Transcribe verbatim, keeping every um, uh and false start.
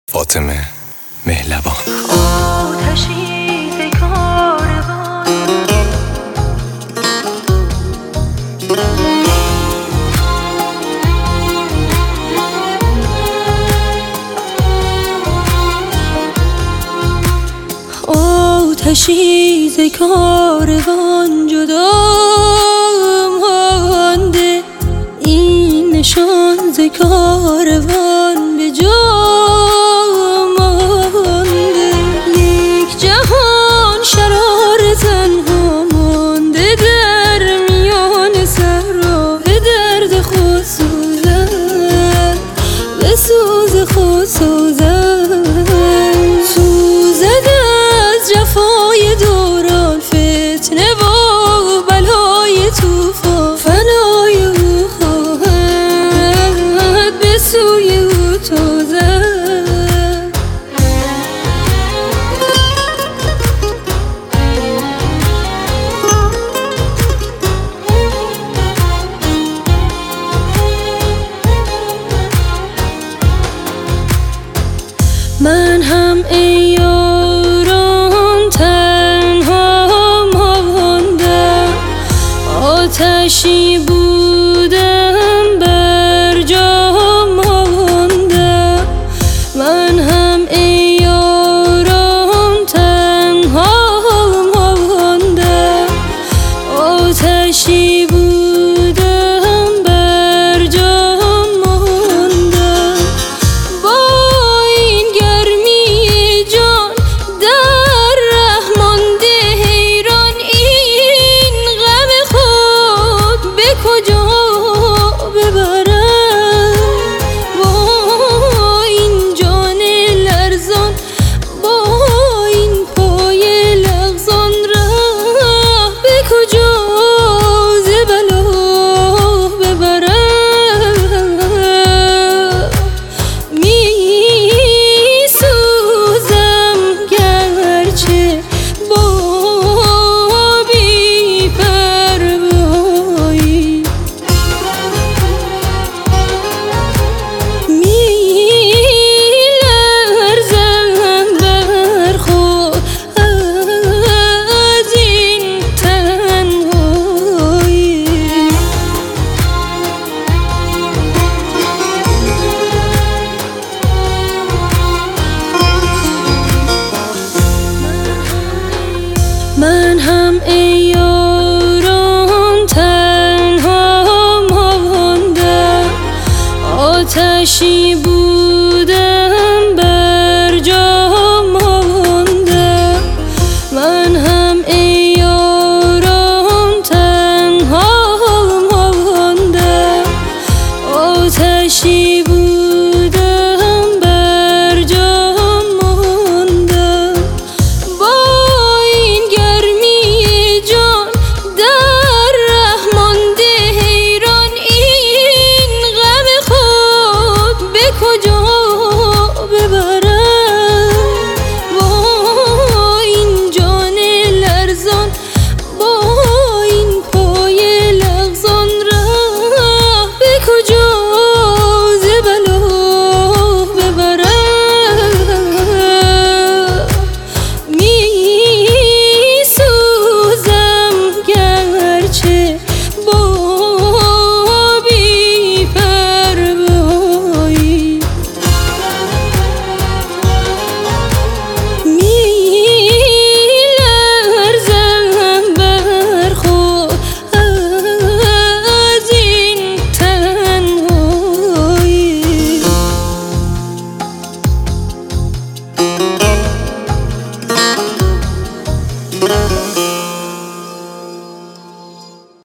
فاطمه مهلبان. آتشی ز کاروان آتشی ز کاروان جدا مانده، این نشان ز کاروان به جا مانده. یک جهان شرار تنها مانده در میان صحرا، به درد خود سوزد، به سوز خود سوزد، سوزد از جفای دوران، فتنه و بلای طوفان، فنای او خواهد به سوی او تازد. من هم ای یاران تنها ماندم، آتشی بودم بر جا ماندم. من هم ای یاران تنها ماندم، آتشی بودم بر جا ماندم. با این گرمی جان در ره مانده حیران، این غم خود به کجا ببرم؟ با این جان لرزان، با این پای لغزان، راه به کجا ز بلا ببرم؟ می سوزم گرچه با بی پروایی، می لرزم بر خود از این تنهایی. من هم ای یاران تنها ماندم، آتشی بود